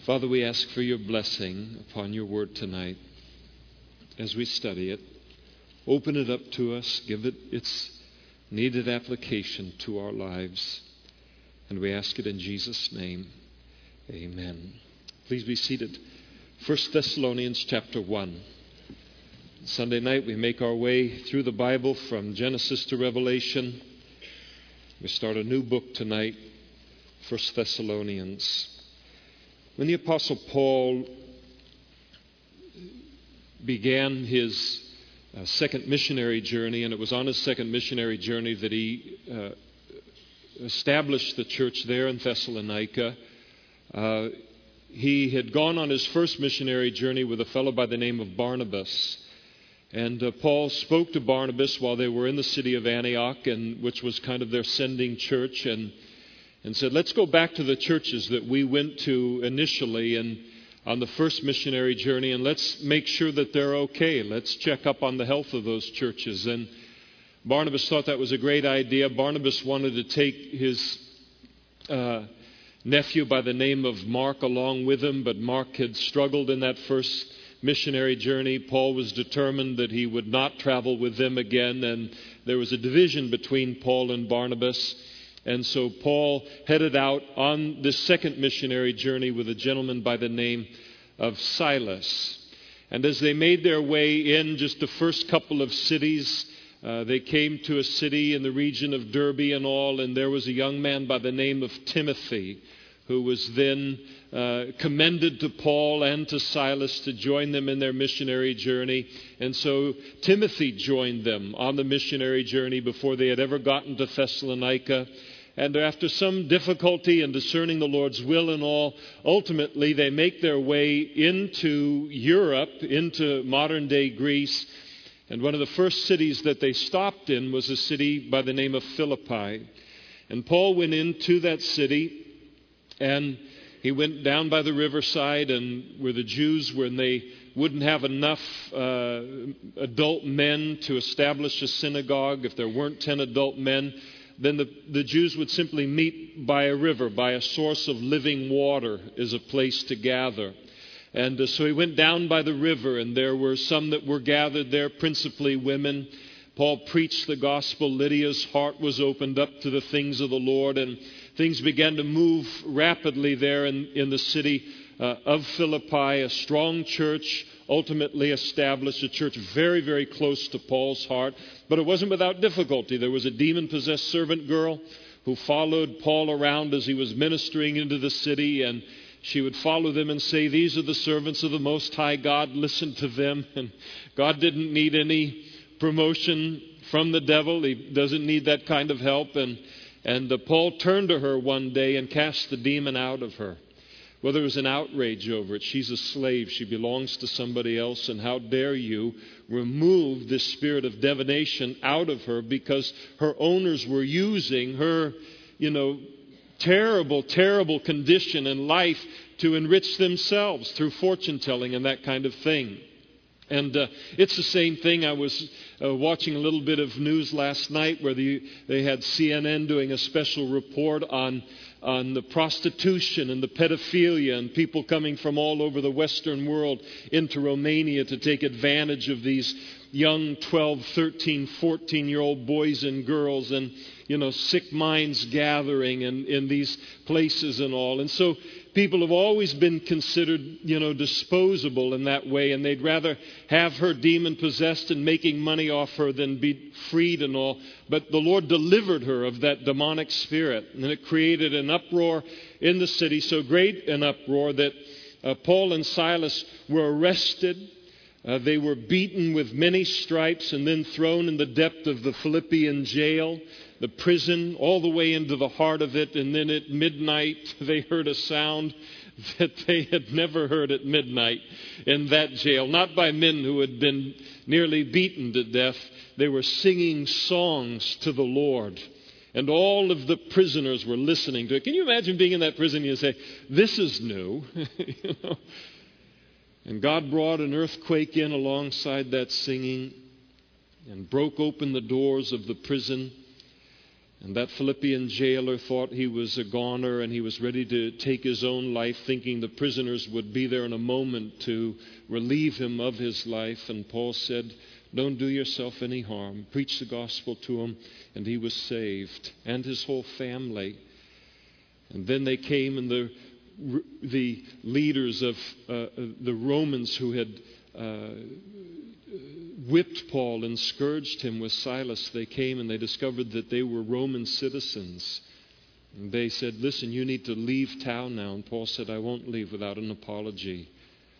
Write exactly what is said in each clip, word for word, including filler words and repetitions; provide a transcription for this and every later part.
Father, we ask for your blessing upon your word tonight as we study it. Open it up to us. Give it its needed application to our lives. And we ask it in Jesus' name. Amen. Please be seated. First Thessalonians chapter one. Sunday night we make our way through the Bible from Genesis to Revelation. We start a new book tonight, First Thessalonians. When the Apostle Paul began his uh, second missionary journey, and it was on his second missionary journey that he uh, established the church there in Thessalonica, uh, he had gone on his first missionary journey with a fellow by the name of Barnabas. And uh, Paul spoke to Barnabas while they were in the city of Antioch, and which was kind of their sending church, and and said, let's go back to the churches that we went to initially and on the first missionary journey, and let's make sure that they're okay. Let's check up on the health of those churches. And Barnabas thought that was a great idea. Barnabas wanted to take his uh, nephew by the name of Mark along with him, but Mark had struggled in that first missionary journey. Paul was determined that he would not travel with them again, and there was a division between Paul and Barnabas. And so Paul headed out on this second missionary journey with a gentleman by the name of Silas. And as they made their way in just the first couple of cities, uh, they came to a city in the region of Derbe and all, and there was a young man by the name of Timothy, who was then uh, commended to Paul and to Silas to join them in their missionary journey. And so Timothy joined them on the missionary journey before they had ever gotten to Thessalonica. And after some difficulty in discerning the Lord's will and all, ultimately they make their way into Europe, into modern-day Greece. And one of the first cities that they stopped in was a city by the name of Philippi. And Paul went into that city, and he went down by the riverside, and where the Jews, when they wouldn't have enough uh, adult men to establish a synagogue, if there weren't ten adult men, then the, the Jews would simply meet by a river, by a source of living water as a place to gather. And uh, so he went down by the river, and there were some that were gathered there, principally women. Paul preached the gospel. Lydia's heart was opened up to the things of the Lord, and things began to move rapidly there in, in the city uh, of Philippi. A strong church ultimately established, a church very, very close to Paul's heart. But it wasn't without difficulty. There was a demon-possessed servant girl who followed Paul around as he was ministering into the city, and she would follow them and say, these are the servants of the Most High God, listen to them. And God didn't need any promotion from the devil. He doesn't need that kind of help. And And uh, Paul turned to her one day and cast the demon out of her. Well, there was an outrage over it. She's a slave. She belongs to somebody else. And how dare you remove this spirit of divination out of her, because her owners were using her, you know, terrible, terrible condition in life to enrich themselves through fortune telling and that kind of thing. And uh, it's the same thing. I was uh, watching a little bit of news last night where the, they had C N N doing a special report on on the prostitution and the pedophilia and people coming from all over the Western world into Romania to take advantage of these young twelve, thirteen, fourteen-year-old boys and girls, and, you know, sick minds gathering in, in these places and all. And so people have always been considered, you know, disposable in that way, and they'd rather have her demon-possessed and making money off her than be freed and all. But the Lord delivered her of that demonic spirit, and it created an uproar in the city, so great an uproar that uh, Paul and Silas were arrested. Uh, they were beaten with many stripes and then thrown in the depth of the Philippian jail, the prison, all the way into the heart of it. And then at midnight, they heard a sound that they had never heard at midnight in that jail. Not by men who had been nearly beaten to death. They were singing songs to the Lord. And all of the prisoners were listening to it. Can you imagine being in that prison and you say, this is new? you know? And God brought an earthquake in alongside that singing and broke open the doors of the prison. And that Philippian jailer thought he was a goner, and he was ready to take his own life, thinking the prisoners would be there in a moment to relieve him of his life. And Paul said, "Don't do yourself any harm. Preach the gospel to him." And he was saved, and his whole family. And then they came, and the the leaders of uh, the Romans who had uh, whipped Paul and scourged him with Silas, they came and they discovered that they were Roman citizens. And they said, "Listen, you need to leave town now." And Paul said, "I won't leave without an apology."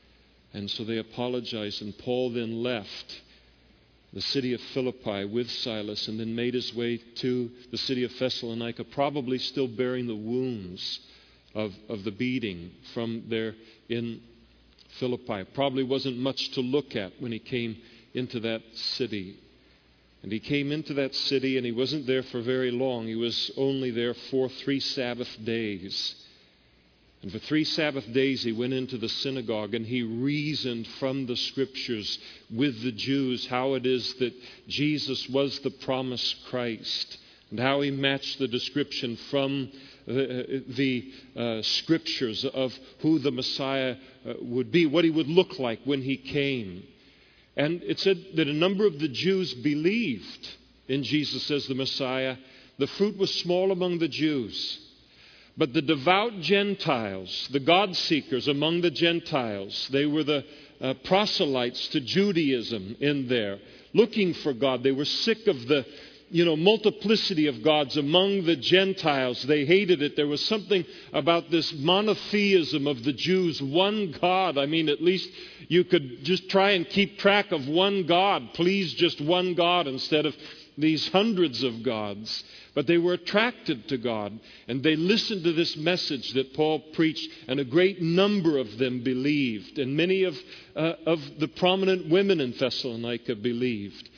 And so they apologized, and Paul then left the city of Philippi with Silas and then made his way to the city of Thessalonica, probably still bearing the wounds of, of the beating from there in Philippi. Probably wasn't much to look at when he came into that city. And he came into that city, and he wasn't there for very long. He was only there for three Sabbath days. And for three Sabbath days he went into the synagogue, and he reasoned from the Scriptures with the Jews how it is that Jesus was the promised Christ, and how he matched the description from the, the uh, Scriptures of who the Messiah uh, would be, what he would look like when he came. And it said that a number of the Jews believed in Jesus as the Messiah. The fruit was small among the Jews. But the devout Gentiles, the God-seekers among the Gentiles, they were the uh, proselytes to Judaism in there, looking for God. They were sick of the, you know, multiplicity of gods among the Gentiles. They hated it. There was something about this monotheism of the Jews, one God. I mean, at least you could just try and keep track of one God. Please, just one God instead of these hundreds of gods. But they were attracted to God, and they listened to this message that Paul preached, and a great number of them believed. And many of, uh, of the prominent women in Thessalonica believed.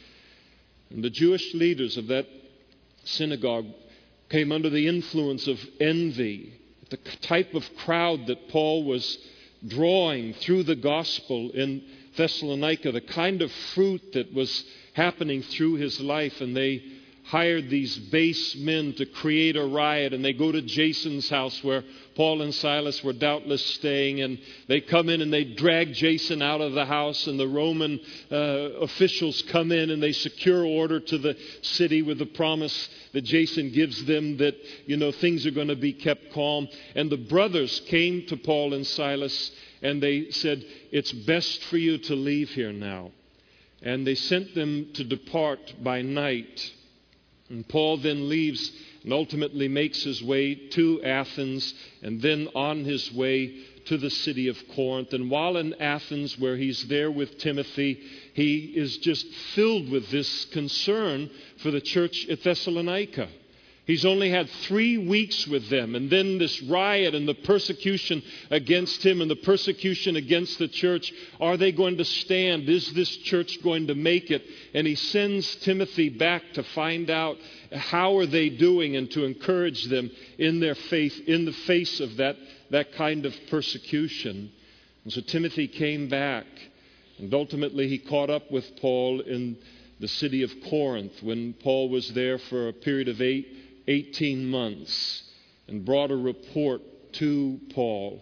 And the Jewish leaders of that synagogue came under the influence of envy, the type of crowd that Paul was drawing through the gospel in Thessalonica, the kind of fruit that was happening through his life. And they hired these base men to create a riot, and they go to Jason's house where Paul and Silas were doubtless staying, and they come in and they drag Jason out of the house, and the Roman uh, officials come in and they secure order to the city with the promise that Jason gives them that, you know, things are going to be kept calm. And the brothers came to Paul and Silas and they said, "It's best for you to leave here now." And they sent them to depart by night. And Paul then leaves and ultimately makes his way to Athens, and then on his way to the city of Corinth. And while in Athens, where he's there with Timothy, he is just filled with this concern for the church at Thessalonica. He's only had three weeks with them, and then this riot and the persecution against him and the persecution against the church. Are they going to stand? Is this church going to make it? And he sends Timothy back to find out how are they doing and to encourage them in their faith in the face of that, that kind of persecution. And so Timothy came back, and ultimately he caught up with Paul in the city of Corinth when Paul was there for a period of eight eighteen months, and brought a report to Paul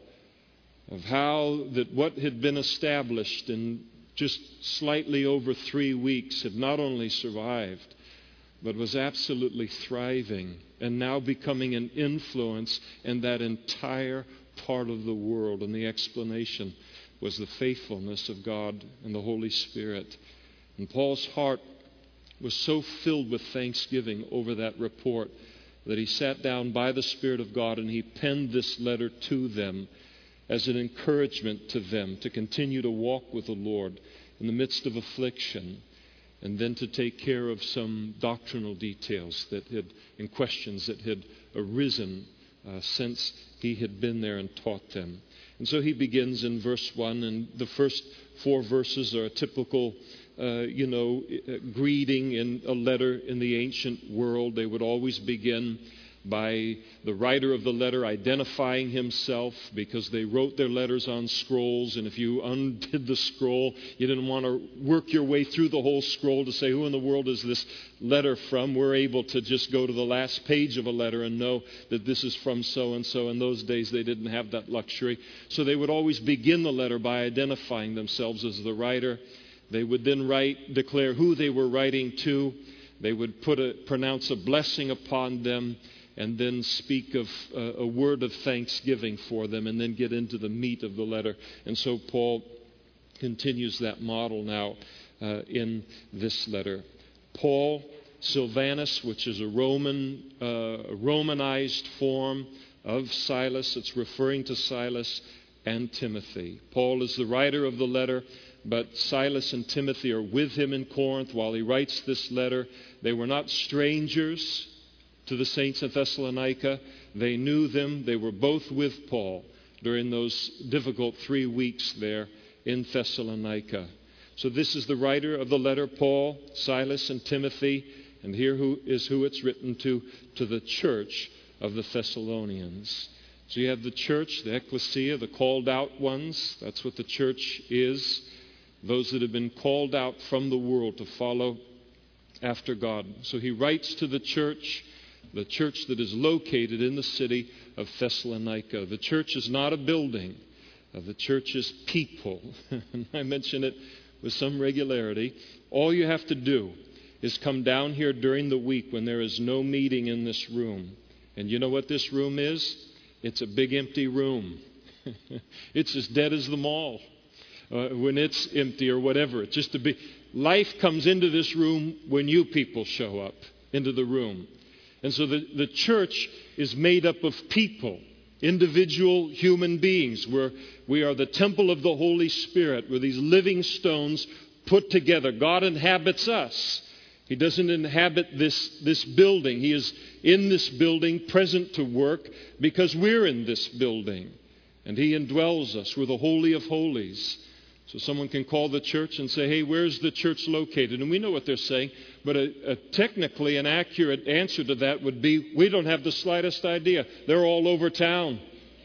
of how that what had been established in just slightly over three weeks had not only survived, but was absolutely thriving and now becoming an influence in that entire part of the world. And the explanation was the faithfulness of God and the Holy Spirit. And Paul's heart was so filled with thanksgiving over that report that he sat down by the Spirit of God and he penned this letter to them as an encouragement to them to continue to walk with the Lord in the midst of affliction, and then to take care of some doctrinal details that had and questions that had arisen uh, since he had been there and taught them. And so he begins in verse one, and the first four verses are a typical Uh, you know, greeting in a letter in the ancient world. They would always begin by the writer of the letter identifying himself, because they wrote their letters on scrolls, and if you undid the scroll, you didn't want to work your way through the whole scroll to say, who in the world is this letter from? We're able to just go to the last page of a letter and know that this is from so-and-so. In those days, they didn't have that luxury. So they would always begin the letter by identifying themselves as the writer. They would then write, declare who they were writing to. They would put a, pronounce a blessing upon them, and then speak of uh, a word of thanksgiving for them, and then get into the meat of the letter. And so Paul continues that model now uh, in this letter. Paul, Silvanus, which is a Roman, uh, Romanized form of Silas. It's referring to Silas and Timothy. Paul is the writer of the letter, but Silas and Timothy are with him in Corinth while he writes this letter. They were not strangers to the saints of Thessalonica. They knew them. They were both with Paul during those difficult three weeks there in Thessalonica. So this is the writer of the letter, Paul, Silas, and Timothy. And here who is who it's written to, to the church of the Thessalonians. So you have the church, the ecclesia, the called out ones. That's what the church is. Those that have been called out from the world to follow after God. So he writes to the church, the church that is located in the city of Thessalonica. The church is not a building. Uh, the church is people. I mention it with some regularity. All you have to do is come down here during the week when there is no meeting in this room. And you know what this room is? It's a big empty room. It's as dead as the mall uh, when it's empty or whatever. It's just a big... Life comes into this room when you people show up into the room. And so the, the church is made up of people, individual human beings. We're, we are the temple of the Holy Spirit. We're these living stones put together. God inhabits us. He doesn't inhabit this, this building. He is in this building, present to work, because we're in this building. And He indwells us. We're the Holy of Holies. So someone can call the church and say, hey, where's the church located? And we know what they're saying, but a, a technically an accurate answer to that would be, we don't have the slightest idea. They're all over town,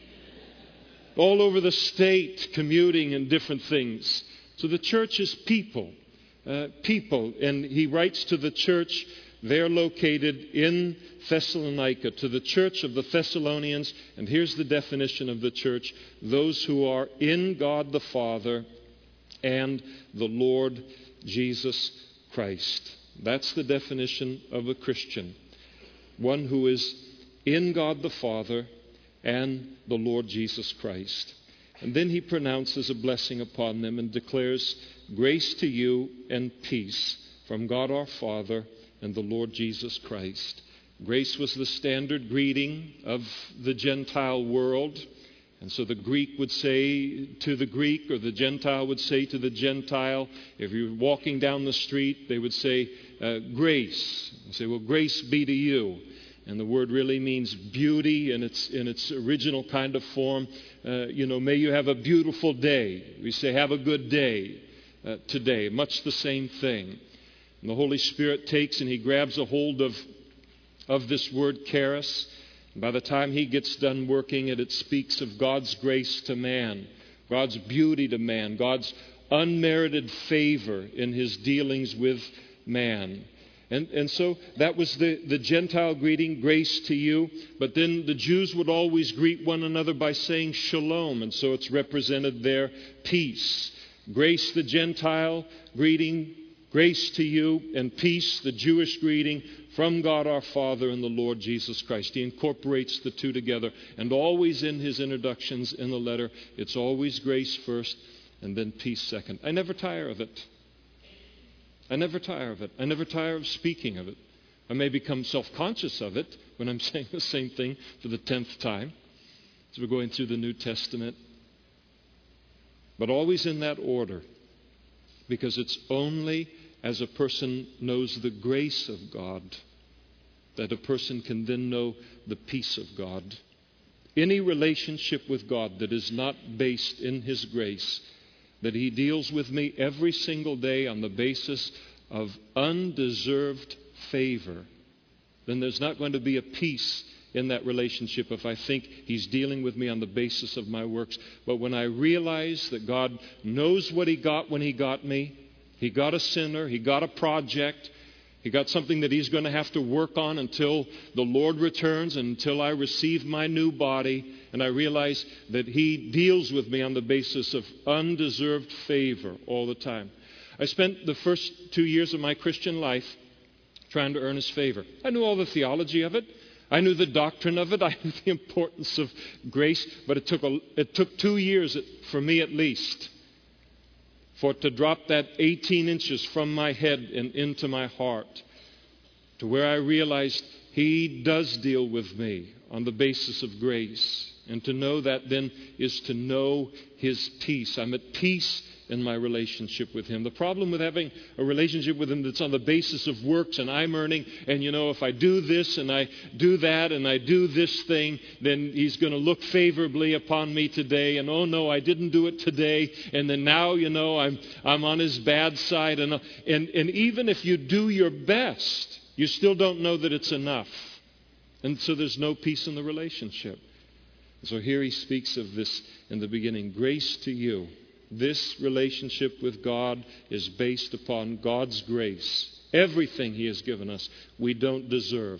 all over the state, commuting and different things. So the church is people, uh, people. And he writes to the church, they're located in Thessalonica, to the church of the Thessalonians. And here's the definition of the church: those who are in God the Father and the Lord Jesus Christ. That's the definition of a Christian. One who is in God the Father and the Lord Jesus Christ. And then he pronounces a blessing upon them and declares, grace to you and peace from God our Father and the Lord Jesus Christ. Grace was the standard greeting of the Gentile world. And so the Greek would say to the Greek, or the Gentile would say to the Gentile, if you're walking down the street, they would say, uh, grace. They say, well, grace be to you. And the word really means beauty in its in its original kind of form. Uh, you know, may you have a beautiful day. We say, have a good day uh, today. Much the same thing. And the Holy Spirit takes and He grabs a hold of, of this word charis. By the time He gets done working it, it speaks of God's grace to man, God's beauty to man, God's unmerited favor in His dealings with man. And, and so that was the, the Gentile greeting, grace to you. But then the Jews would always greet one another by saying shalom. And so it's represented there, peace. Grace, the Gentile greeting, grace to you, and peace, the Jewish greeting, from God our Father and the Lord Jesus Christ. He incorporates the two together. And always in his introductions in the letter, it's always grace first and then peace second. I never tire of it. I never tire of it. I never tire of speaking of it. I may become self-conscious of it when I'm saying the same thing for the tenth time as we're going through the New Testament. But always in that order, because it's only as a person knows the grace of God that a person can then know the peace of God. Any relationship with God that is not based in His grace, that He deals with me every single day on the basis of undeserved favor, then there's not going to be a peace in that relationship if I think He's dealing with me on the basis of my works. But when I realize that God knows what He got when He got me, He got a sinner, He got a project, He got something that He's going to have to work on until the Lord returns and until I receive my new body. And I realize that He deals with me on the basis of undeserved favor all the time. I spent the first two years of my Christian life trying to earn His favor. I knew all the theology of it. I knew the doctrine of it. I knew the importance of grace. But it took a, it took two years for me at least for it to drop that eighteen inches from my head and into my heart to where I realized He does deal with me on the basis of grace. And to know that then is to know His peace. I'm at peace in my relationship with Him. The problem with having a relationship with Him that's on the basis of works and I'm earning, and you know, if I do this and I do that and I do this thing, then He's going to look favorably upon me today. And oh no, I didn't do it today. And then now, you know, I'm I'm on His bad side. And and and even if you do your best, you still don't know that it's enough. And so there's no peace in the relationship. So here he speaks of this in the beginning. Grace to you. This relationship with God is based upon God's grace. Everything He has given us, we don't deserve.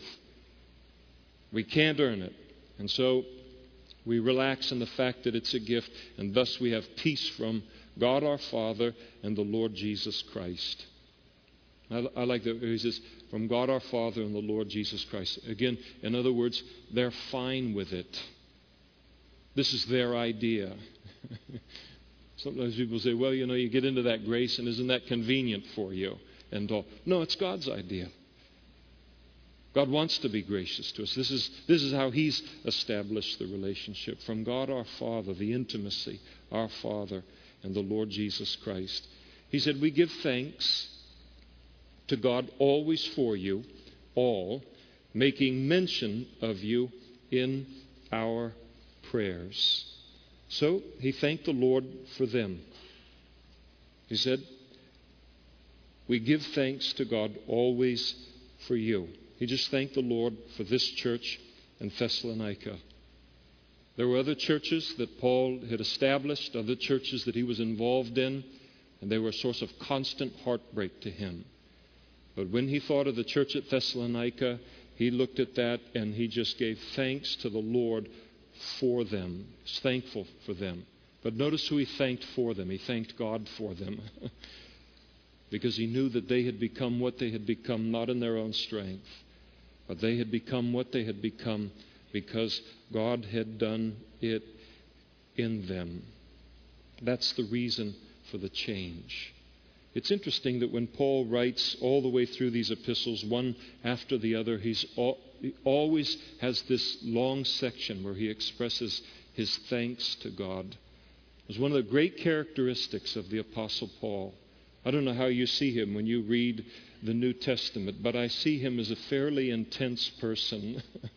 We can't earn it. And so we relax in the fact that it's a gift, and thus we have peace from God our Father and the Lord Jesus Christ. I, I like that he says, from God our Father and the Lord Jesus Christ. Again, in other words, they're fine with it. This is their idea. Sometimes people say, well, you know, you get into that grace and isn't that convenient for you? And all. No, it's God's idea. God wants to be gracious to us. This is, this is how He's established the relationship. From God our Father, the intimacy, our Father and the Lord Jesus Christ. He said, we give thanks to God always for you, all, making mention of you in our prayers. So he thanked the Lord for them. He said, we give thanks to God always for you. He just thanked the Lord for this church in Thessalonica. There were other churches that Paul had established, other churches that he was involved in, and they were a source of constant heartbreak to him. But when he thought of the church at Thessalonica, he looked at that and he just gave thanks to the Lord for them. He was thankful for them. But notice who he thanked for them. He thanked God for them. Because he knew that they had become what they had become, not in their own strength, but they had become what they had become because God had done it in them. That's the reason for the change. It's interesting that when Paul writes all the way through these epistles, one after the other, he's all, he always has this long section where he expresses his thanks to God. It was one of the great characteristics of the Apostle Paul. I don't know how you see him when you read the New Testament, but I see him as a fairly intense person.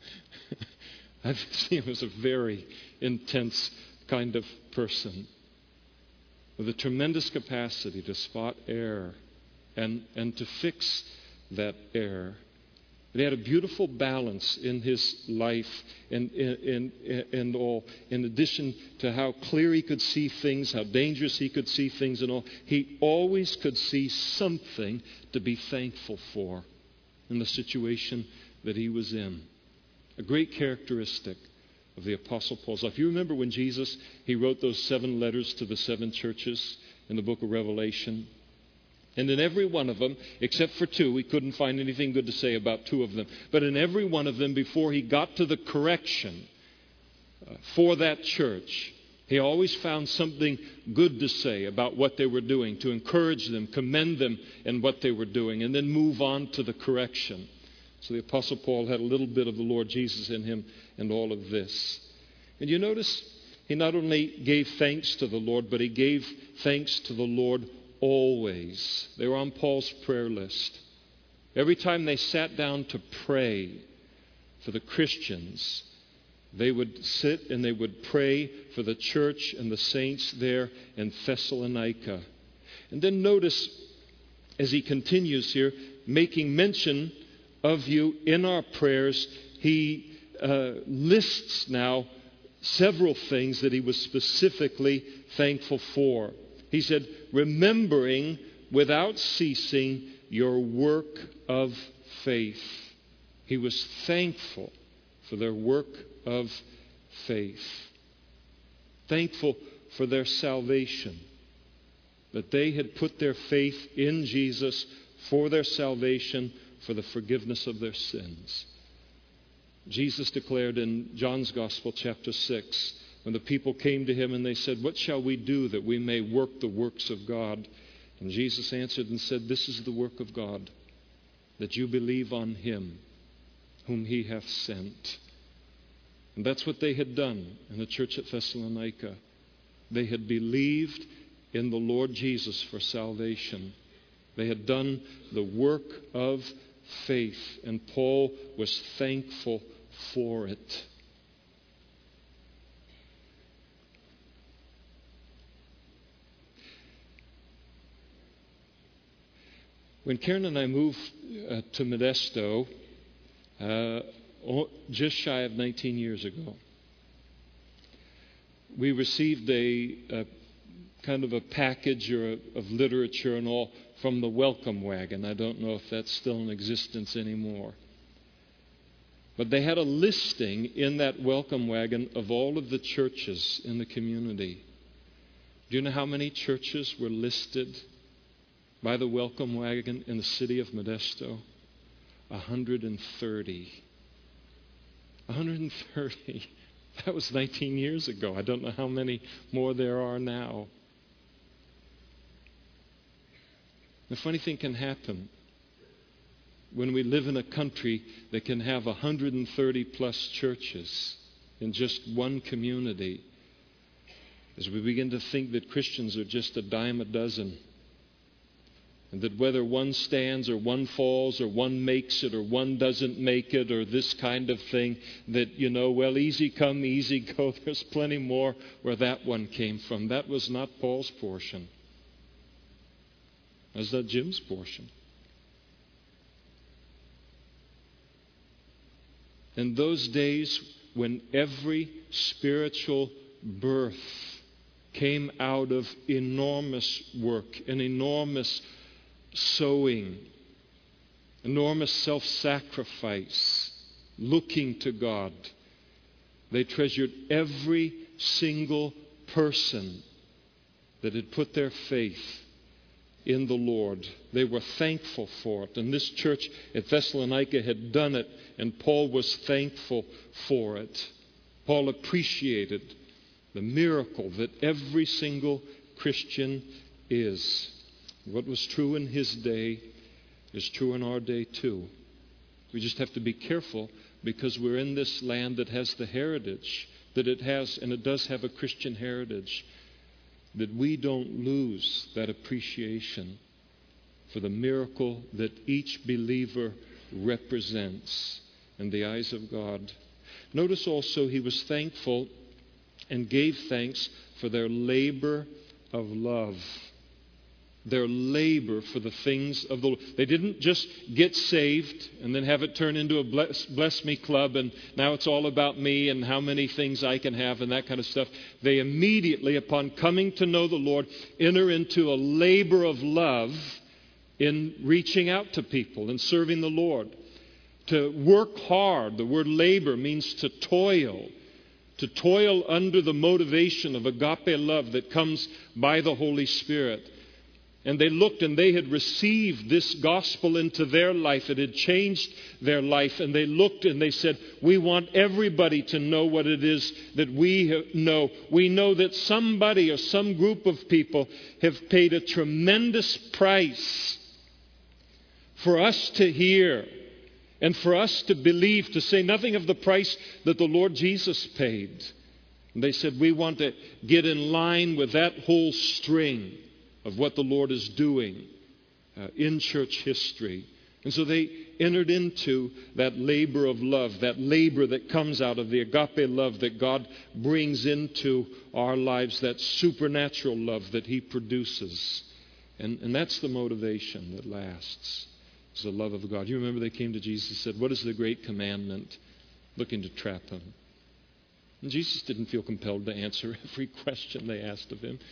I see him as a very intense kind of person with a tremendous capacity to spot error and, and to fix that error. But he had a beautiful balance in his life and, and, and, and all. In addition to how clear he could see things, how dangerous he could see things and all, he always could see something to be thankful for in the situation that he was in. A great characteristic of the Apostle Paul's life. You remember when Jesus, he wrote those seven letters to the seven churches in the book of Revelation? And in every one of them, except for two, we couldn't find anything good to say about two of them. But in every one of them, before he got to the correction uh, for that church, he always found something good to say about what they were doing, to encourage them, commend them in what they were doing, and then move on to the correction. So the Apostle Paul had a little bit of the Lord Jesus in him and all of this. And you notice he not only gave thanks to the Lord, but he gave thanks to the Lord always. They were on Paul's prayer list. Every time they sat down to pray for the Christians, they would sit and they would pray for the church and the saints there in Thessalonica. And then notice, as he continues here, making mention of you in our prayers, he uh, lists now several things that he was specifically thankful for. He said, remembering without ceasing your work of faith. He was thankful for their work of faith. Thankful for their salvation. That they had put their faith in Jesus for their salvation, for the forgiveness of their sins. Jesus declared in John's Gospel, chapter six, when the people came to him and they said, what shall we do that we may work the works of God? And Jesus answered and said, this is the work of God, that you believe on him whom he hath sent. And that's what they had done in the church at Thessalonica. They had believed in the Lord Jesus for salvation. They had done the work of faith, and Paul was thankful for it. When Karen and I moved uh, to Modesto, uh, just shy of nineteen years ago, we received a, a kind of a package or a, of literature and all from the Welcome Wagon. I don't know if that's still in existence anymore. But they had a listing in that Welcome Wagon of all of the churches in the community. Do you know how many churches were listed by the Welcome Wagon in the city of Modesto? one hundred thirty. one hundred thirty. That was nineteen years ago. I don't know how many more there are now. The funny thing can happen when we live in a country that can have one hundred thirty plus churches in just one community, as we begin to think that Christians are just a dime a dozen, and that whether one stands or one falls or one makes it or one doesn't make it or this kind of thing, that, you know, well, easy come, easy go. There's plenty more where that one came from. That was not Paul's portion. That's not Jim's portion. In those days when every spiritual birth came out of enormous work, an enormous sowing, enormous self-sacrifice, looking to God, they treasured every single person that had put their faith in the Lord. They were thankful for it. And this church at Thessalonica had done it, and Paul was thankful for it. Paul appreciated the miracle that every single Christian is. What was true in his day is true in our day too. We just have to be careful, because we're in this land that has the heritage that it has, and it does have a Christian heritage, that we don't lose that appreciation for the miracle that each believer represents in the eyes of God. Notice also he was thankful and gave thanks for their labor of love. Their labor for the things of the Lord. They didn't just get saved and then have it turn into a bless, bless me club, and now it's all about me and how many things I can have and that kind of stuff. They immediately, upon coming to know the Lord, enter into a labor of love in reaching out to people and serving the Lord. To work hard, the word labor means to toil. To toil under the motivation of agape love that comes by the Holy Spirit. And they looked and they had received this gospel into their life. It had changed their life. And they looked and they said, we want everybody to know what it is that we know. We know that somebody or some group of people have paid a tremendous price for us to hear and for us to believe, to say nothing of the price that the Lord Jesus paid. And they said, we want to get in line with that whole string of what the Lord is doing uh, in church history. And so they entered into that labor of love, that labor that comes out of the agape love that God brings into our lives, that supernatural love that He produces. And, and that's the motivation that lasts, is the love of God. You remember they came to Jesus and said, what is the great commandment? looking to trap him. And Jesus didn't feel compelled to answer every question they asked of him.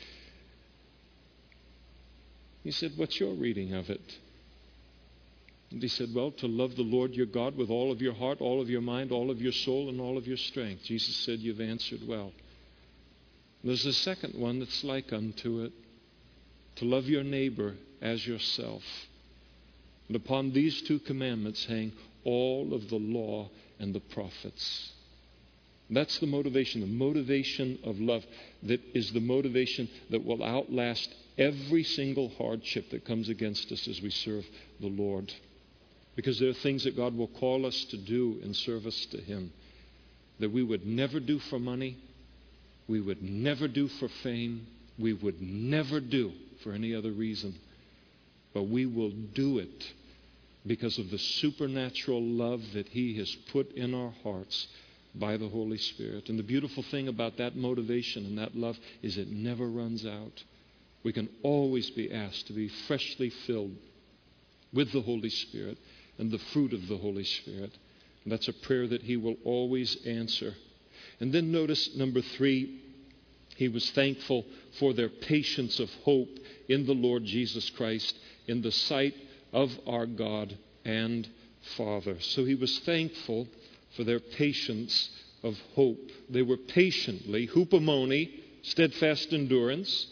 He said, what's your reading of it? And he said, well, to love the Lord your God with all of your heart, all of your mind, all of your soul, and all of your strength. Jesus said, you've answered well. There's a second one that's like unto it. To love your neighbor as yourself. And upon these two commandments hang all of the law and the prophets. That's the motivation, the motivation of love that is the motivation that will outlast every single hardship that comes against us as we serve the Lord. Because there are things that God will call us to do in service to Him that we would never do for money, we would never do for fame, we would never do for any other reason. But we will do it because of the supernatural love that He has put in our hearts by the Holy Spirit. And the beautiful thing about that motivation and that love is it never runs out. We can always be asked to be freshly filled with the Holy Spirit and the fruit of the Holy Spirit. And that's a prayer that He will always answer. And then notice number three, he was thankful for their patience of hope in the Lord Jesus Christ in the sight of our God and Father. So he was thankful for their patience of hope. They were patiently, hupomone, steadfast endurance,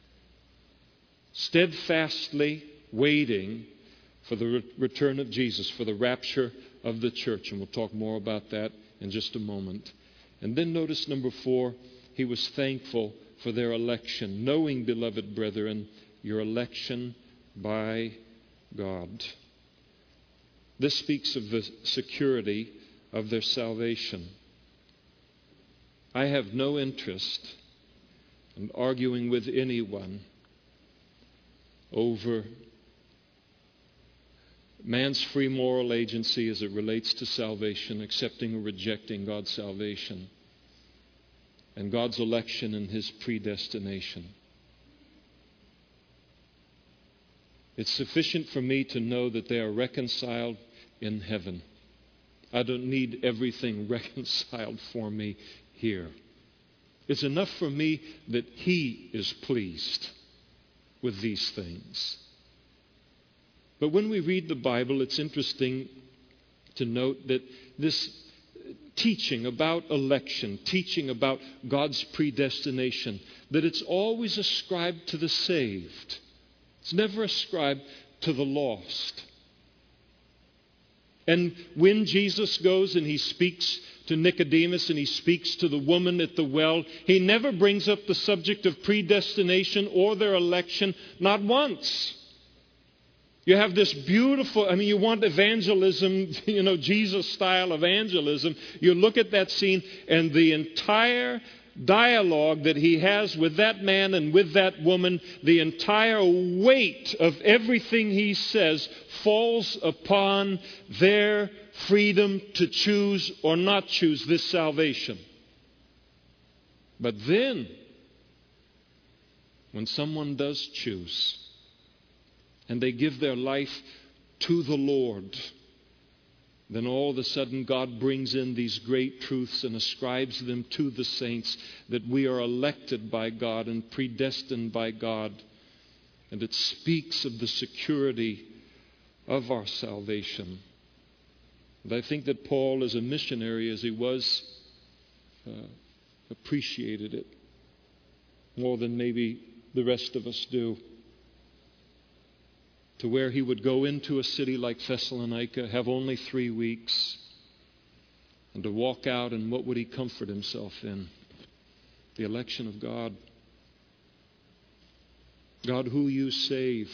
steadfastly waiting for the re- return of Jesus, for the rapture of the church. And we'll talk more about that in just a moment. And then notice number four, he was thankful for their election, knowing, beloved brethren, your election by God. This speaks of the security of their salvation. I have no interest in arguing with anyone over man's free moral agency as it relates to salvation, accepting or rejecting God's salvation, and God's election and His predestination. It's sufficient for me to know that they are reconciled in heaven. I don't need everything reconciled for me here. It's enough for me that He is pleased with these things. But when we read the Bible, it's interesting to note that this teaching about election, teaching about God's predestination, that it's always ascribed to the saved. It's never ascribed to the lost. And when Jesus goes and He speaks to Nicodemus and He speaks to the woman at the well, He never brings up the subject of predestination or their election, not once. You have this beautiful, I mean, you want evangelism, you know, Jesus-style evangelism. You look at that scene and the entire dialogue that He has with that man and with that woman, the entire weight of everything He says falls upon their freedom to choose or not choose this salvation. But then, when someone does choose, and they give their life to the Lord, then all of a sudden God brings in these great truths and ascribes them to the saints, that we are elected by God and predestined by God. And it speaks of the security of our salvation. And I think that Paul, as a missionary as he was, uh, appreciated it more than maybe the rest of us do. To where he would go into a city like Thessalonica, have only three weeks, and to walk out, and what would he comfort himself in? The election of God. God, who you save,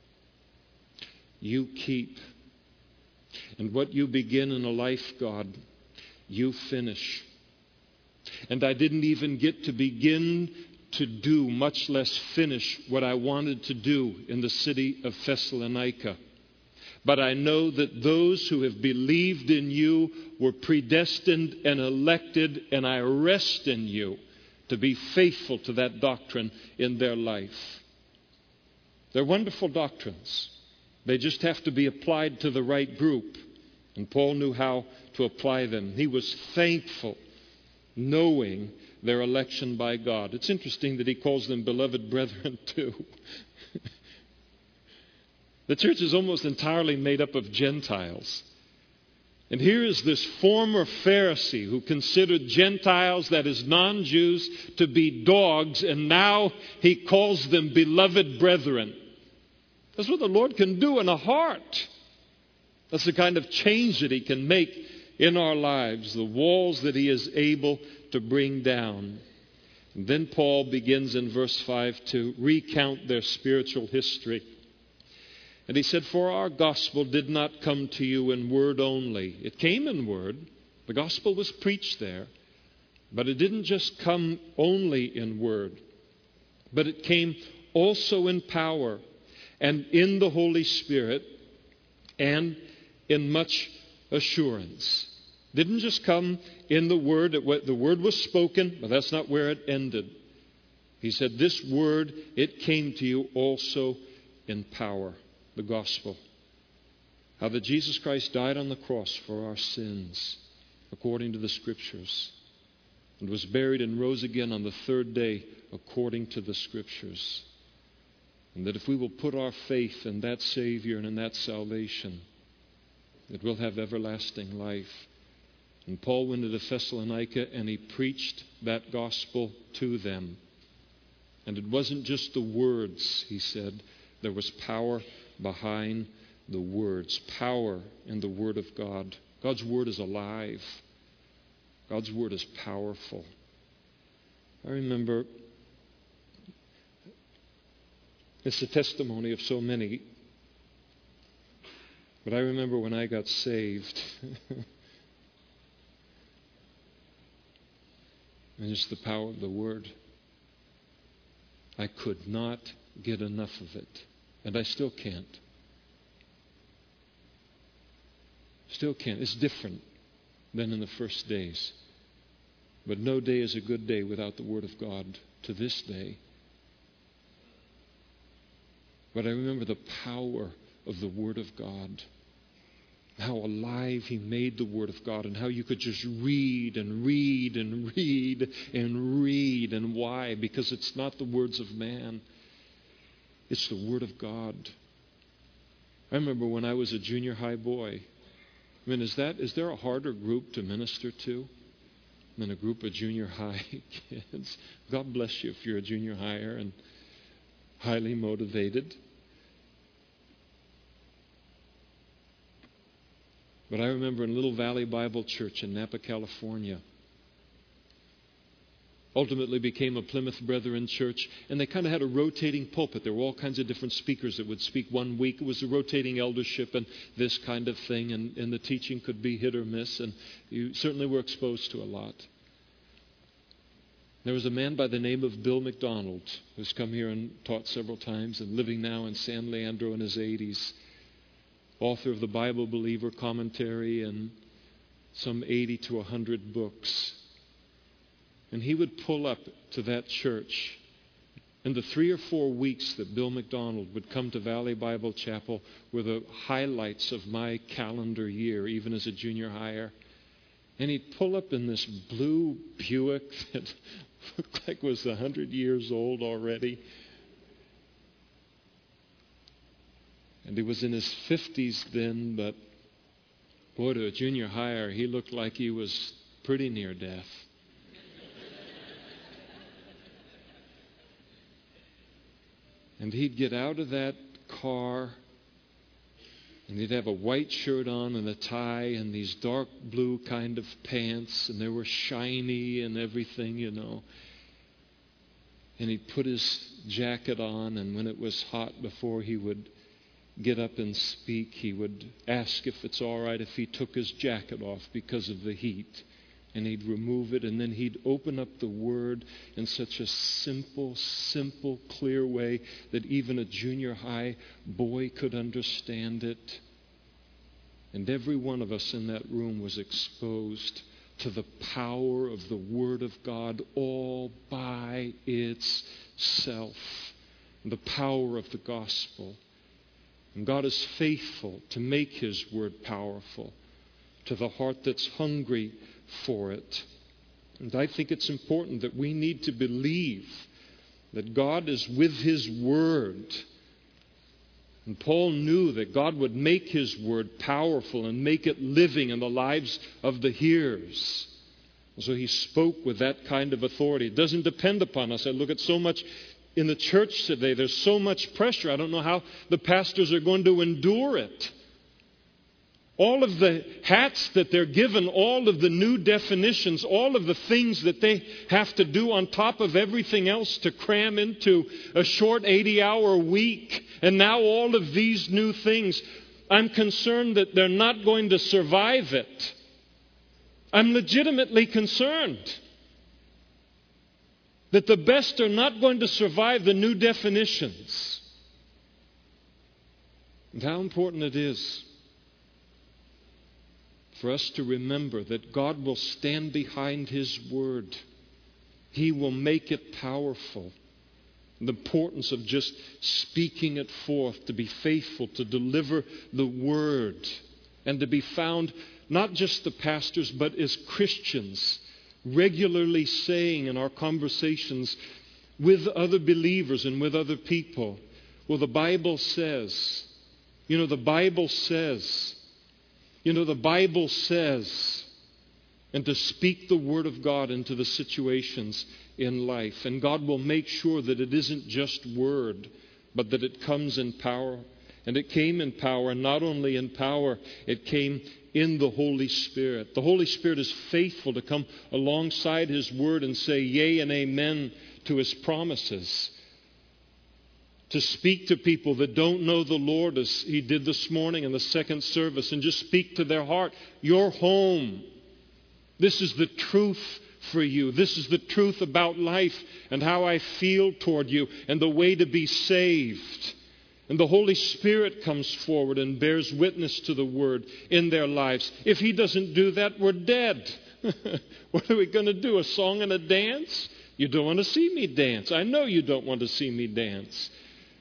you keep. And what you begin in a life, God, you finish. And I didn't even get to begin to do, much less finish, what I wanted to do in the city of Thessalonica. But I know that those who have believed in you were predestined and elected, and I rest in you to be faithful to that doctrine in their life. They're wonderful doctrines. They just have to be applied to the right group. And Paul knew how to apply them. He was thankful, knowing their election by God. It's interesting that he calls them beloved brethren too. The church is almost entirely made up of Gentiles. And here is this former Pharisee who considered Gentiles, that is non-Jews, to be dogs, and now he calls them beloved brethren. That's what the Lord can do in a heart. That's the kind of change that he can make in our lives, the walls that he is able to bring down. And then Paul begins in verse five to recount their spiritual history. And he said, "For our gospel did not come to you in word only." It came in word. The gospel was preached there. But it didn't just come only in word. But it came also in power and in the Holy Spirit and in much assurance. Didn't just come in the word. The word was spoken, but that's not where it ended. He said, this word, it came to you also in power. The gospel. How that Jesus Christ died on the cross for our sins, according to the Scriptures, and was buried and rose again on the third day, according to the Scriptures. And that if we will put our faith in that Savior and in that salvation, that we'll have everlasting life. And Paul went to Thessalonica and he preached that gospel to them. And it wasn't just the words, he said. There was power behind the words. Power in the Word of God. God's Word is alive. God's Word is powerful. I remember, it's the testimony of so many, but I remember when I got saved, and just the power of the Word. I could not get enough of it. And I still can't. Still can't. It's different than in the first days. But no day is a good day without the Word of God to this day. But I remember the power of the Word of God. How alive He made the Word of God, and how you could just read and read and read and read. And why? Because it's not the words of man. It's the Word of God. I remember when I was a junior high boy. I mean, is that is there a harder group to minister to than a group of junior high kids? God bless you if you're a junior higher and highly motivated. But I remember in Little Valley Bible Church in Napa, California, ultimately became a Plymouth Brethren church, and they kind of had a rotating pulpit. There were all kinds of different speakers that would speak one week. It was a rotating eldership and this kind of thing, and, and the teaching could be hit or miss, and you certainly were exposed to a lot. There was a man by the name of Bill McDonald, who's come here and taught several times and living now in San Leandro in his eighties, author of the Bible Believer commentary and some eighty to one hundred books. And he would pull up to that church. And the three or four weeks that Bill McDonald would come to Valley Bible Chapel were the highlights of my calendar year, even as a junior higher. And he'd pull up in this blue Buick that looked like it was one hundred years old already. And he was in his fifties then, but boy, to a junior higher, he looked like he was pretty near death. And he'd get out of that car, and he'd have a white shirt on and a tie and these dark blue kind of pants, and they were shiny and everything, you know. And he'd put his jacket on, and when it was hot, before he would get up and speak, he would ask if it's all right if he took his jacket off because of the heat. And he'd remove it, and then he'd open up the Word in such a simple, simple, clear way that even a junior high boy could understand it. And every one of us in that room was exposed to the power of the Word of God all by itself. The power of the gospel. And God is faithful to make His Word powerful. to the heart that's hungry for it. And I think it's important that we need to believe that God is with His Word. And Paul knew that God would make His Word powerful and make it living in the lives of the hearers. And so he spoke with that kind of authority. It doesn't depend upon us. I look at so much in the church today. There's so much pressure. I don't know how the pastors are going to endure it. All of the hats that they're given, all of the new definitions, all of the things that they have to do on top of everything else to cram into a short eighty-hour week. And now all of these new things. I'm concerned that they're not going to survive it. I'm legitimately concerned that the best are not going to survive the new definitions. And how important it is for us to remember that God will stand behind His Word. He will make it powerful. The importance of just speaking it forth, to be faithful, to deliver the Word, and to be found, not just the pastors, but as Christians, regularly saying in our conversations with other believers and with other people, well, the Bible says, you know, the Bible says, You know, the Bible says, and to speak the Word of God into the situations in life. And God will make sure that it isn't just word, but that it comes in power. And it came in power, and not only in power, it came in the Holy Spirit. The Holy Spirit is faithful to come alongside His Word and say yea and amen to His promises. To speak to people that don't know the Lord, as He did this morning in the second service, and just speak to their heart. You're home. This is the truth for you. This is the truth about life and how I feel toward you and the way to be saved. And the Holy Spirit comes forward and bears witness to the Word in their lives. If He doesn't do that, we're dead. What are we going to do? A song and a dance? You don't want to see me dance. I know you don't want to see me dance.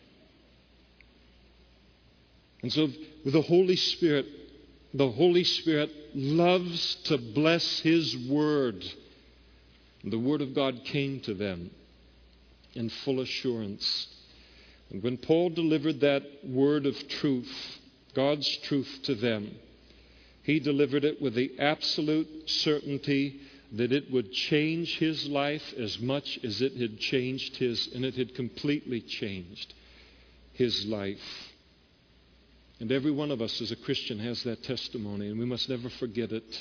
And so with the Holy Spirit, the Holy Spirit loves to bless His Word. The Word of God came to them in full assurance. And when Paul delivered that word of truth, God's truth to them, he delivered it with the absolute certainty that it would change his life as much as it had changed his, and it had completely changed his life. And every one of us as a Christian has that testimony, and we must never forget it.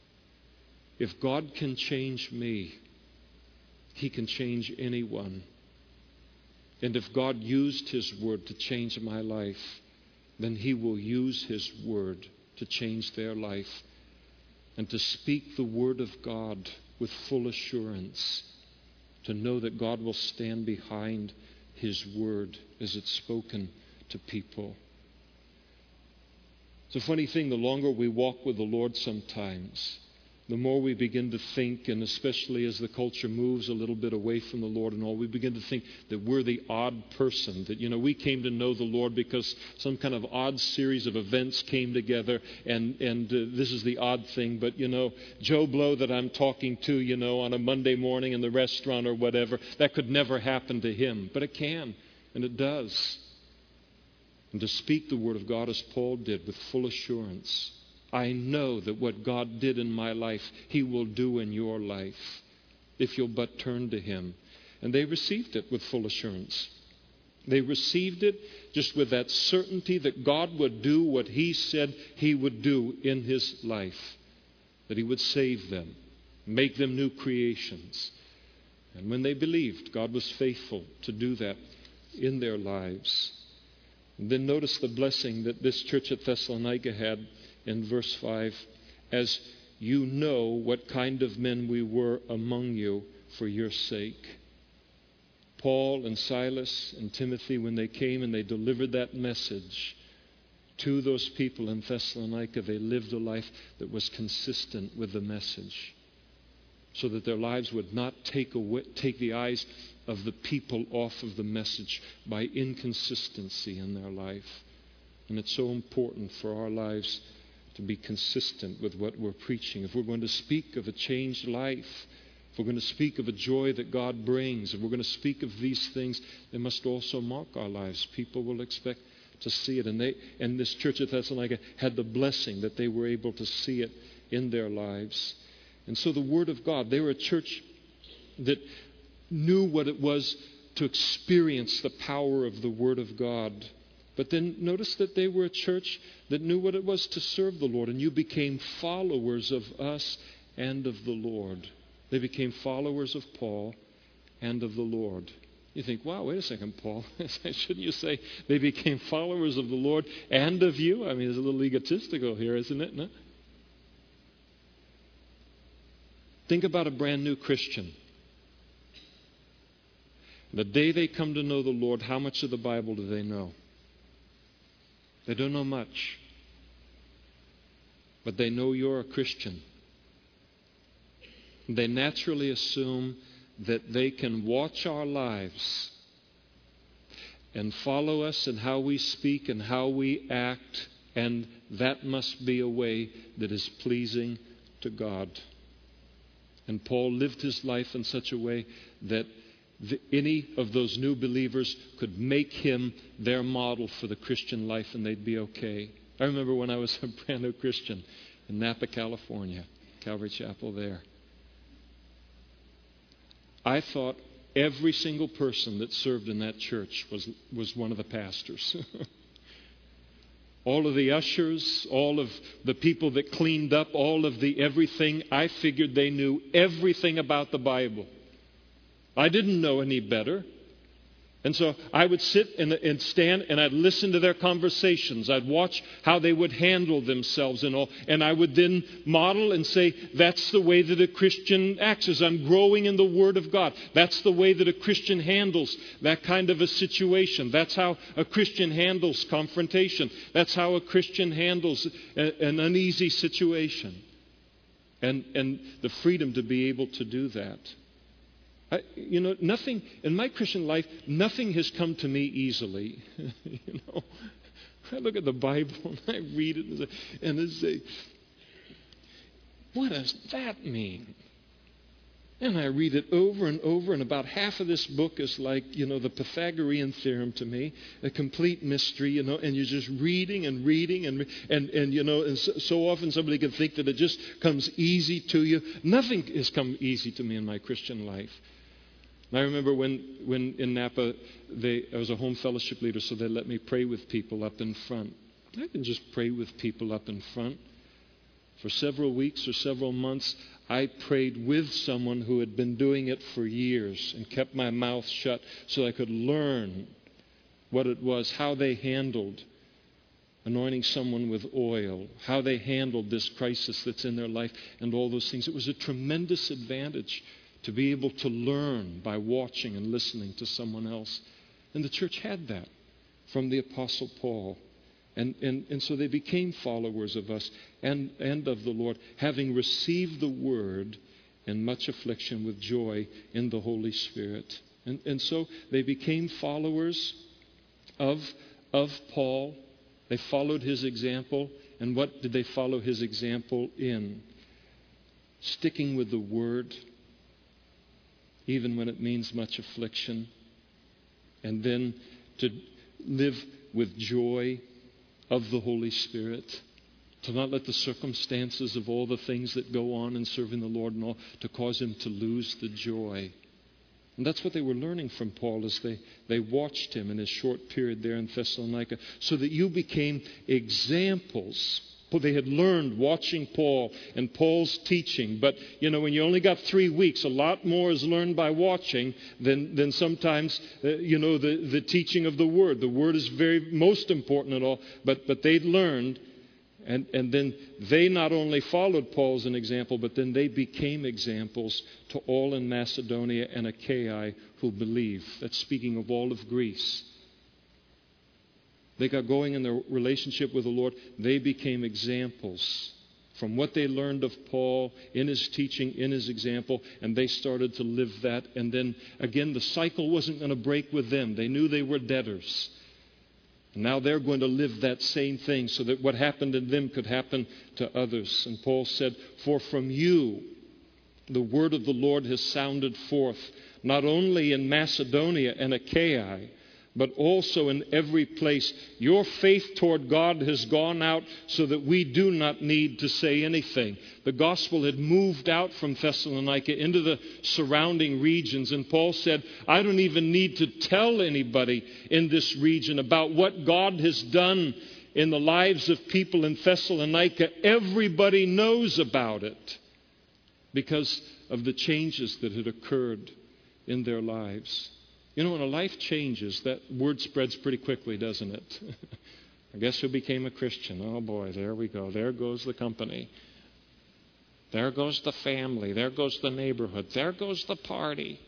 If God can change me, He can change anyone. And if God used His Word to change my life, then He will use His Word to change their life. And to speak the Word of God with full assurance, to know that God will stand behind His Word as it's spoken to people. It's a funny thing, the longer we walk with the Lord sometimes, the more we begin to think, and especially as the culture moves a little bit away from the Lord and all, we begin to think that we're the odd person. That, you know, we came to know the Lord because some kind of odd series of events came together, and, and uh, this is the odd thing. But, you know, Joe Blow that I'm talking to, you know, on a Monday morning in the restaurant or whatever, that could never happen to him. But it can, and it does. And to speak the Word of God as Paul did with full assurance. I know that what God did in my life, He will do in your life if you'll but turn to Him. And they received it with full assurance. They received it just with that certainty that God would do what He said He would do in His life. That He would save them, make them new creations. And when they believed, God was faithful to do that in their lives. And then notice the blessing that this church at Thessalonica had in verse five. As you know what kind of men we were among you for your sake. Paul and Silas and Timothy, when they came and they delivered that message to those people in Thessalonica, they lived a life that was consistent with the message, so that their lives would not take away, take the eyes of the people off of the message by inconsistency in their life. And it's so important for our lives to to be consistent with what we're preaching. If we're going to speak of a changed life, if we're going to speak of a joy that God brings, if we're going to speak of these things, they must also mark our lives. People will expect to see it. And they and this church at Thessalonica had the blessing that they were able to see it in their lives. And so the Word of God, they were a church that knew what it was to experience the power of the Word of God. But then notice that they were a church that knew what it was to serve the Lord. And you became followers of us and of the Lord. They became followers of Paul and of the Lord. You think, wow, wait a second, Paul. Shouldn't you say they became followers of the Lord and of you? I mean, it's a little egotistical here, isn't it? No? Think about a brand new Christian. The day they come to know the Lord, how much of the Bible do they know? They don't know much. But they know you're a Christian. They naturally assume that they can watch our lives and follow us in how we speak and how we act, and that must be a way that is pleasing to God. And Paul lived his life in such a way that the, any of those new believers could make him their model for the Christian life, and they'd be okay. I remember when I was a brand new Christian in Napa, California, Calvary Chapel there. I thought every single person that served in that church was, was one of the pastors. All of the ushers, all of the people that cleaned up, all of the everything, I figured they knew everything about the Bible. I didn't know any better. And so I would sit and, and stand and I'd listen to their conversations. I'd watch how they would handle themselves and all. And I would then model and say, that's the way that a Christian acts as I'm growing in the Word of God. That's the way that a Christian handles that kind of a situation. That's how a Christian handles confrontation. That's how a Christian handles a, an uneasy situation. And, and the freedom to be able to do that. I, you know, nothing, in my Christian life, nothing has come to me easily. you know, I look at the Bible and I read it and I say, what does that mean? And I read it over and over, and about half of this book is like, you know, the Pythagorean theorem to me, a complete mystery, you know, and you're just reading and reading, and, and, and you know, and so, so often somebody can think that it just comes easy to you. Nothing has come easy to me in my Christian life. And I remember when, when in Napa, they, I was a home fellowship leader, so they let me pray with people up in front. I didn't just pray with people up in front. For several weeks or several months, I prayed with someone who had been doing it for years and kept my mouth shut so I could learn what it was, how they handled anointing someone with oil, how they handled this crisis that's in their life, and all those things. It was a tremendous advantage to be able to learn by watching and listening to someone else. And the church had that from the Apostle Paul. And, and, and so they became followers of us and, and of the Lord, having received the word in much affliction with joy in the Holy Spirit. And, and so they became followers of, of Paul. They followed his example. And what did they follow his example in? Sticking with the word, even when it means much affliction. And then to live with joy of the Holy Spirit, to not let the circumstances of all the things that go on in serving the Lord and all to cause him to lose the joy. And that's what they were learning from Paul as they, they watched him in his short period there in Thessalonica, so that you became examples. They had learned watching Paul and Paul's teaching. But, you know, when you only got three weeks, a lot more is learned by watching than, than sometimes, uh, you know, the, the teaching of the Word. The Word is very most important at all. But, but they'd learned, and, and then they not only followed Paul as an example, but then they became examples to all in Macedonia and Achaia who believe. That's speaking of all of Greece. They got going in their relationship with the Lord. They became examples from what they learned of Paul in his teaching, in his example, and they started to live that. And then, again, the cycle wasn't going to break with them. They knew they were debtors. And now they're going to live that same thing so that what happened in them could happen to others. And Paul said, "For from you the word of the Lord has sounded forth, not only in Macedonia and Achaia, but also in every place. Your faith toward God has gone out so that we do not need to say anything." The gospel had moved out from Thessalonica into the surrounding regions. And Paul said, "I don't even need to tell anybody in this region about what God has done in the lives of people in Thessalonica. Everybody knows about it because of the changes that had occurred in their lives." You know, when a life changes, that word spreads pretty quickly, doesn't it? I guess who became a Christian? Oh boy, there we go. There goes the company. There goes the family. There goes the neighborhood. There goes the party.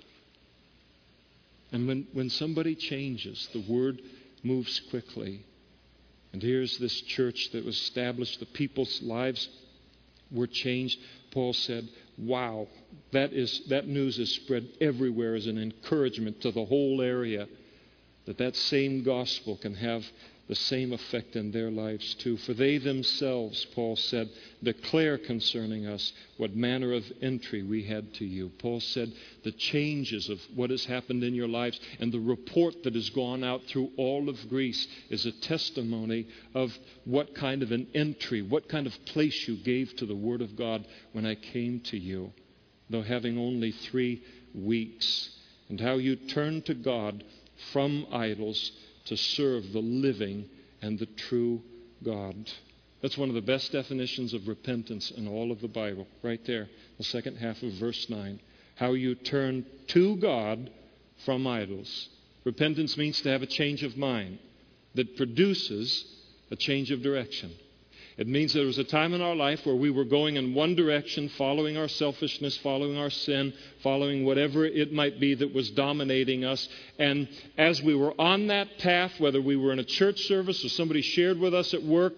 And when, when somebody changes, the word moves quickly. And here's this church that was established. The people's lives were changed. Paul said, wow, that is that news is spread everywhere as an encouragement to the whole area, that that same gospel can have the same effect in their lives too. "For they themselves," Paul said, "declare concerning us what manner of entry we had to you." Paul said the changes of what has happened in your lives and the report that has gone out through all of Greece is a testimony of what kind of an entry, what kind of place you gave to the Word of God when I came to you, though having only three weeks, and how you turned to God from idols to serve the living and the true God. That's one of the best definitions of repentance in all of the Bible, right there, the second half of verse nine. How you turn to God from idols. Repentance means to have a change of mind that produces a change of direction. It means there was a time in our life where we were going in one direction, following our selfishness, following our sin, following whatever it might be that was dominating us. And as we were on that path, whether we were in a church service or somebody shared with us at work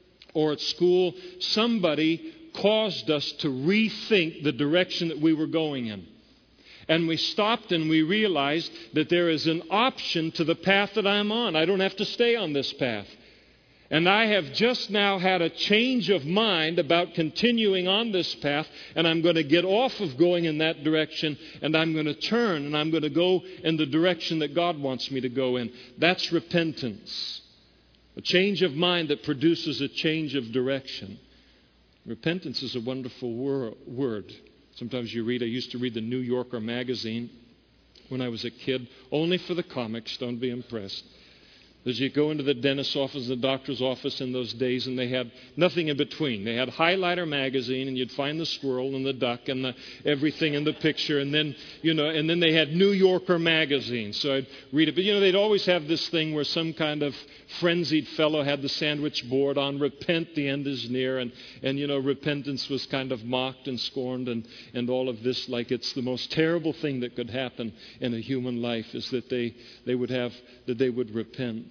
or at school, somebody caused us to rethink the direction that we were going in. And we stopped and we realized that there is an option to the path that I'm on. I don't have to stay on this path. And I have just now had a change of mind about continuing on this path, and I'm going to get off of going in that direction, and I'm going to turn, and I'm going to go in the direction that God wants me to go in. That's repentance. A change of mind that produces a change of direction. Repentance is a wonderful wor- word. Sometimes you read, I used to read the New Yorker magazine when I was a kid, only for the comics, don't be impressed. As you go into the dentist's office, the doctor's office in those days, and they had nothing in between. They had Highlighter magazine, and you'd find the squirrel and the duck and the everything in the picture, and then you know, and then they had New Yorker magazine. So I'd read it, but you know, they'd always have this thing where some kind of frenzied fellow had the sandwich board on, "Repent, the end is near," and and you know, repentance was kind of mocked and scorned, and and all of this, like it's the most terrible thing that could happen in a human life is that they they would have that they would repent.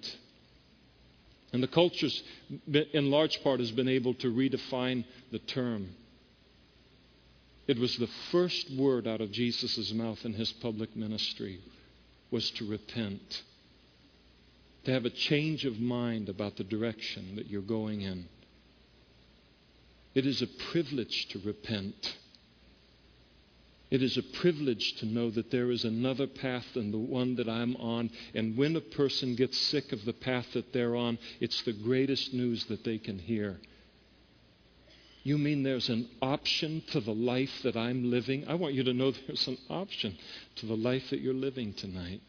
And the culture's, in large part, has been able to redefine the term. It was the first word out of Jesus' mouth in his public ministry was to repent. To have a change of mind about the direction that you're going in. It is a privilege to repent. It is a privilege to know that there is another path than the one that I'm on. And when a person gets sick of the path that they're on, it's the greatest news that they can hear. You mean there's an option to the life that I'm living? I want you to know there's an option to the life that you're living tonight.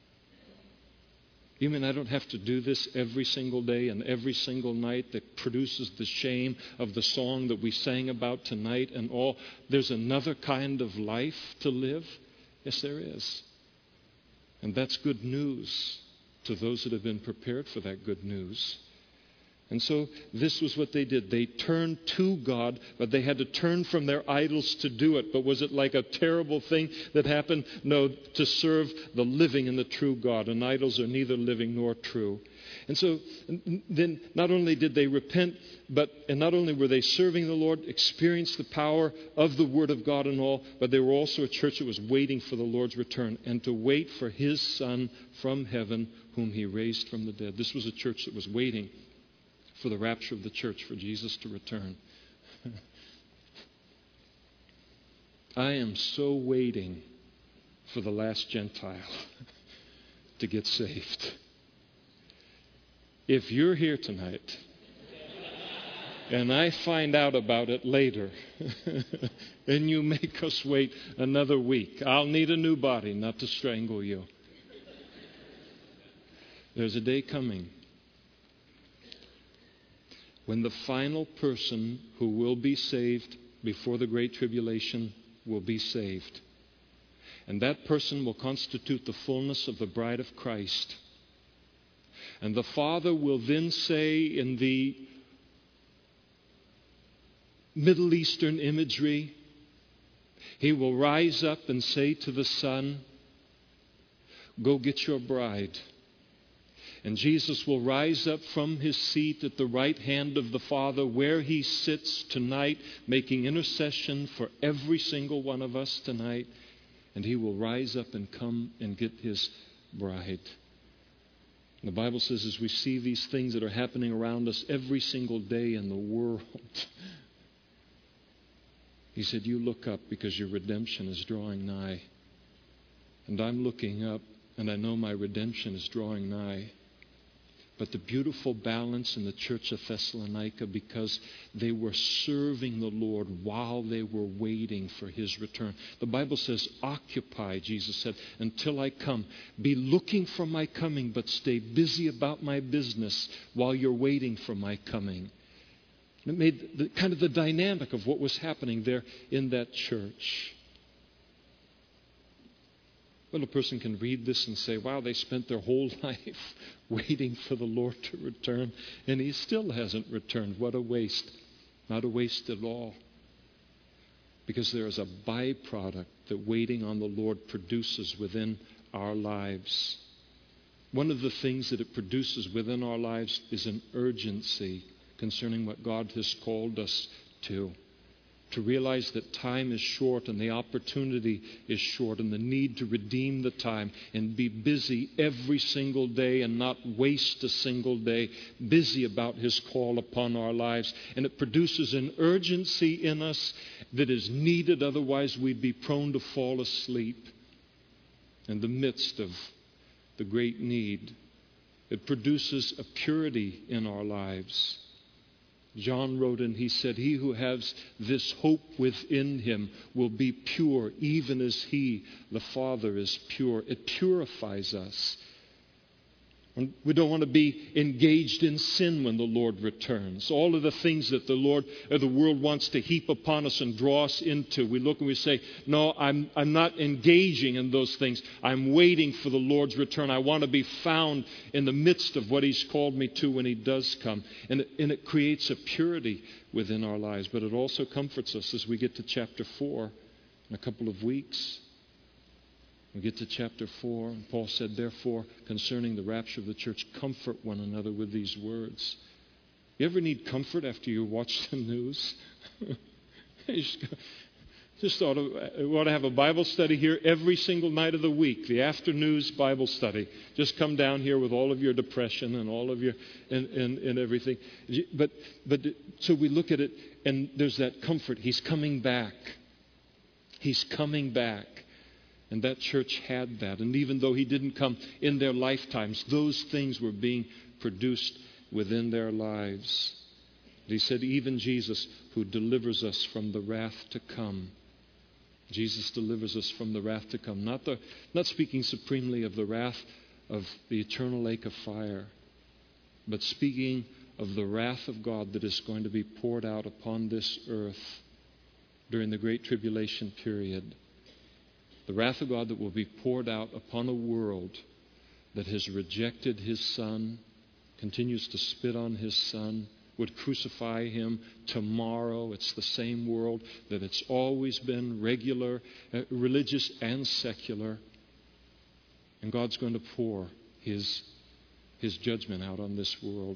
You mean I don't have to do this every single day and every single night that produces the shame of the song that we sang about tonight and all? There's another kind of life to live? Yes, there is. And that's good news to those that have been prepared for that good news. And so this was what they did. They turned to God, but they had to turn from their idols to do it. But was it like a terrible thing that happened? No, to serve the living and the true God. And idols are neither living nor true. And so then not only did they repent, but and not only were they serving the Lord, experienced the power of the Word of God and all, but they were also a church that was waiting for the Lord's return and to wait for His Son from heaven, whom He raised from the dead. This was a church that was waiting for the rapture of the church, for Jesus to return. I am so waiting for the last Gentile to get saved. If you're here tonight and I find out about it later and you make us wait another week, I'll need a new body not to strangle you. There's a day coming when the final person who will be saved before the Great Tribulation will be saved. And that person will constitute the fullness of the bride of Christ. And the Father will then say in the Middle Eastern imagery, He will rise up and say to the Son, go get your bride. And Jesus will rise up from His seat at the right hand of the Father, where He sits tonight, making intercession for every single one of us tonight. And He will rise up and come and get His bride. The Bible says as we see these things that are happening around us every single day in the world, He said, you look up because your redemption is drawing nigh. And I'm looking up and I know my redemption is drawing nigh. But the beautiful balance in the church of Thessalonica, because they were serving the Lord while they were waiting for His return. The Bible says, occupy, Jesus said, until I come. Be looking for my coming, but stay busy about my business while you're waiting for my coming. And it made the, kind of the dynamic of what was happening there in that church. Well, a person can read this and say, wow, they spent their whole life waiting for the Lord to return, and He still hasn't returned. What a waste. Not a waste at all. Because there is a byproduct that waiting on the Lord produces within our lives. One of the things that it produces within our lives is an urgency concerning what God has called us to. To realize that time is short and the opportunity is short and the need to redeem the time and be busy every single day and not waste a single day, busy about His call upon our lives. And it produces an urgency in us that is needed, otherwise we'd be prone to fall asleep in the midst of the great need. It produces a purity in our lives. John wrote and he said, he who has this hope within him will be pure, even as He, the Father, is pure. It purifies us. And we don't want to be engaged in sin when the Lord returns. All of the things that the Lord or the world wants to heap upon us and draw us into. We look and we say, no, I'm, I'm not engaging in those things. I'm waiting for the Lord's return. I want to be found in the midst of what He's called me to when He does come. And it, and it creates a purity within our lives. But it also comforts us as we get to chapter four in a couple of weeks. We get to chapter four, and Paul said, therefore, concerning the rapture of the church, comfort one another with these words. You ever need comfort after you watch the news? you just, just ought to, we ought to have a Bible study here every single night of the week, the afternoons Bible study. Just come down here with all of your depression and all of your, and, and, and everything. But, but, so we look at it, and there's that comfort. He's coming back. He's coming back. And that church had that. And even though He didn't come in their lifetimes, those things were being produced within their lives. He said, even Jesus, who delivers us from the wrath to come. Jesus delivers us from the wrath to come. Not, the, not speaking supremely of the wrath of the eternal lake of fire, but speaking of the wrath of God that is going to be poured out upon this earth during the Great Tribulation period. The wrath of God that will be poured out upon a world that has rejected His Son, continues to spit on his Son, would crucify him tomorrow. It's the same world that it's always been, regular, uh, religious and secular. And God's going to pour his, his judgment out on this world.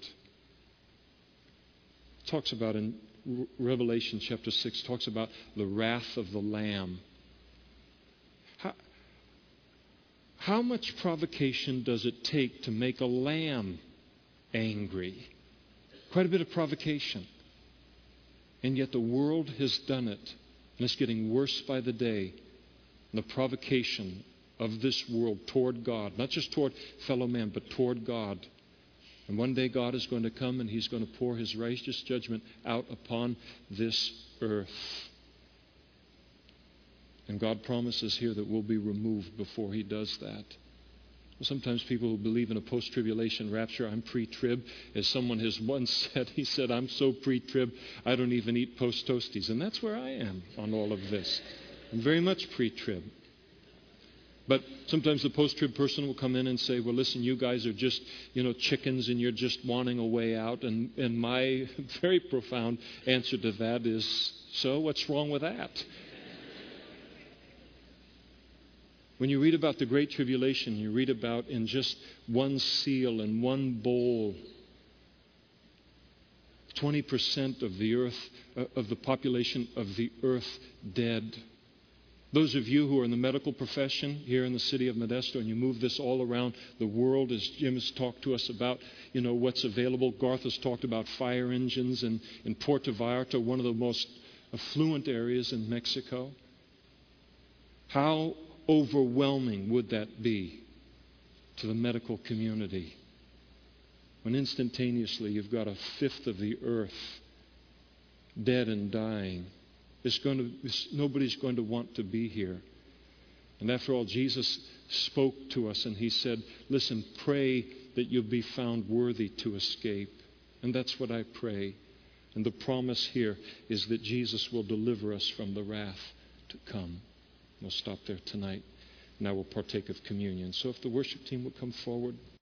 It talks about in Revelation chapter six, talks about the wrath of the Lamb. How, how much provocation does it take to make a lamb angry? Quite a bit of provocation. And yet the world has done it. And it's getting worse by the day. The provocation of this world toward God. Not just toward fellow man, but toward God. And one day God is going to come and He's going to pour His righteous judgment out upon this earth. And God promises here that we'll be removed before He does that. Sometimes people who believe in a post-tribulation rapture, I'm pre-trib. As someone has once said, he said, I'm so pre-trib, I don't even eat post-toasties. And that's where I am on all of this. I'm very much pre-trib. But sometimes the post-trib person will come in and say, well, listen, you guys are just, you know, chickens and you're just wanting a way out. And, and my very profound answer to that is, so what's wrong with that? When you read about the Great Tribulation, you read about in just one seal and one bowl, twenty percent of the earth, uh, of the population of the earth dead. Those of you who are in the medical profession here in the city of Modesto, and you move this all around the world, as Jim has talked to us about, you know, what's available. Garth has talked about fire engines in, in Puerto Vallarta, one of the most affluent areas in Mexico. How overwhelming would that be to the medical community when instantaneously you've got a fifth of the earth dead and dying? It's going to, it's, nobody's going to want to be here. And after all, Jesus spoke to us and He said, listen, pray that you'll be found worthy to escape. And that's what I pray. And the promise here is that Jesus will deliver us from the wrath to come. We'll stop there tonight. Now we'll partake of communion. So if the worship team will come forward.